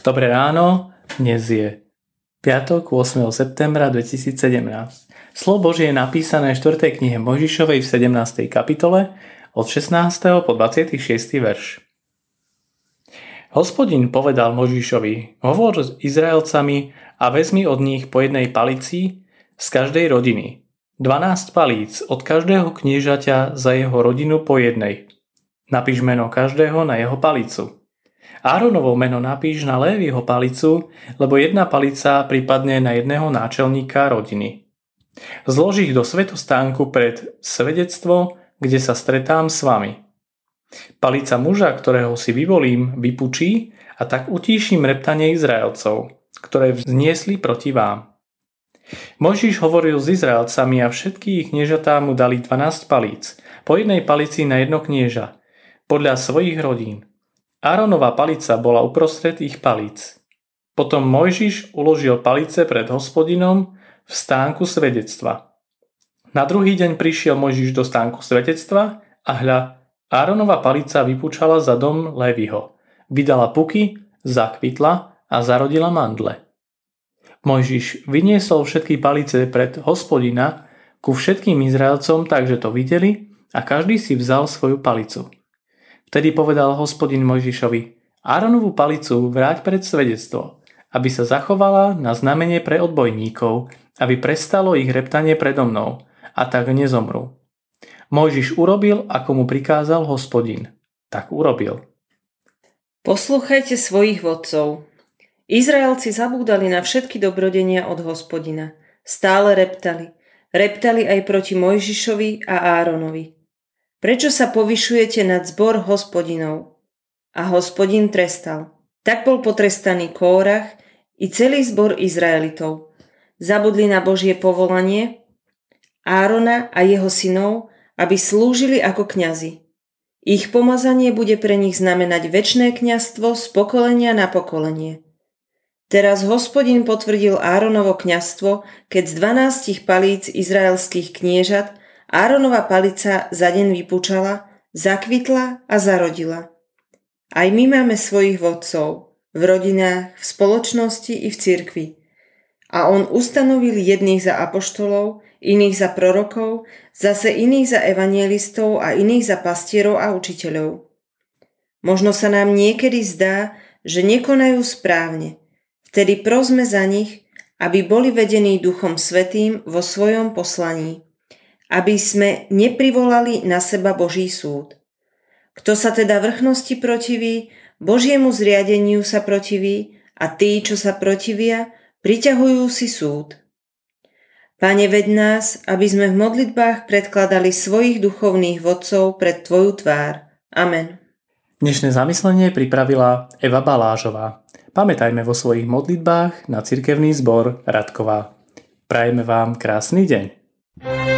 Dobré ráno, dnes je piatok 8. septembra 2017. Slovo Božie je napísané v 4. knihe Mojžišovej v 17. kapitole od 16. po 26. verš. Hospodin povedal Mojžišovi: hovor s Izraelcami a vezmi od nich po jednej palici z každej rodiny. 12 palíc od každého kniežaťa za jeho rodinu po jednej. Napíš meno každého na jeho palicu. Áronovo meno napíš na Léviho palicu, lebo jedna palica pripadne na jedného náčelníka rodiny. Zlož ich do svätostánku pred svedectvo, kde sa stretám s vami. Palica muža, ktorého si vyvolím, vypučí a tak utíšim reptanie Izraelcov, ktoré vzniesli proti vám. Mojžiš hovoril s Izraelcami a všetky ich kniežatá mu dali 12 palíc, po jednej palici na jedno knieža, podľa svojich rodín. Áronova palica bola uprostred ich palíc. Potom Mojžiš uložil palice pred Hospodinom v stánku svedectva. Na druhý deň prišiel Mojžiš do stánku svedectva a hľa, Áronova palica vypúčala za dom Léviho. Vydala puky, zakvitla a zarodila mandle. Mojžiš vyniesol všetky palice pred Hospodina ku všetkým Izraelcom, takže to videli a každý si vzal svoju palicu. Vtedy povedal Hospodin Mojžišovi: Áronovu palicu vráť pred svedectvo, aby sa zachovala na znamenie pre odbojníkov, aby prestalo ich reptanie predo mnou, a tak nezomrú. Mojžiš urobil, ako mu prikázal Hospodin. Tak urobil. Poslúchajte svojich vodcov. Izraelci zabúdali na všetky dobrodenia od Hospodina. Stále reptali. Reptali aj proti Mojžišovi a Áronovi. Prečo sa povyšujete nad zbor Hospodinov? A Hospodin trestal. Tak bol potrestaný Kórach i celý zbor Izraelitov. Zabudli na Božie povolanie Árona a jeho synov, aby slúžili ako kňazi. Ich pomazanie bude pre nich znamenať večné kňazstvo z pokolenia na pokolenie. Teraz Hospodin potvrdil Áronovo kňazstvo, keď z 12 palíc izraelských kniežat Áronova palica za deň vypučala, zakvitla a zarodila. Aj my máme svojich vodcov, v rodinách, v spoločnosti i v cirkvi. A on ustanovil jedných za apoštolov, iných za prorokov, zase iných za evanjelistov a iných za pastierov a učiteľov. Možno sa nám niekedy zdá, že nekonajú správne. Vtedy prosme za nich, aby boli vedení Duchom Svätým vo svojom poslaní. Aby sme neprivolali na seba Boží súd. Kto sa teda vrchnosti protiví, Božiemu zriadeniu sa protiví a tí, čo sa protivia, priťahujú si súd. Pane, veď nás, aby sme v modlitbách predkladali svojich duchovných vodcov pred Tvoju tvár. Amen. Dnešné zamyslenie pripravila Eva Balážová. Pamätajme vo svojich modlitbách na cirkevný zbor Radková. Prajeme vám krásny deň.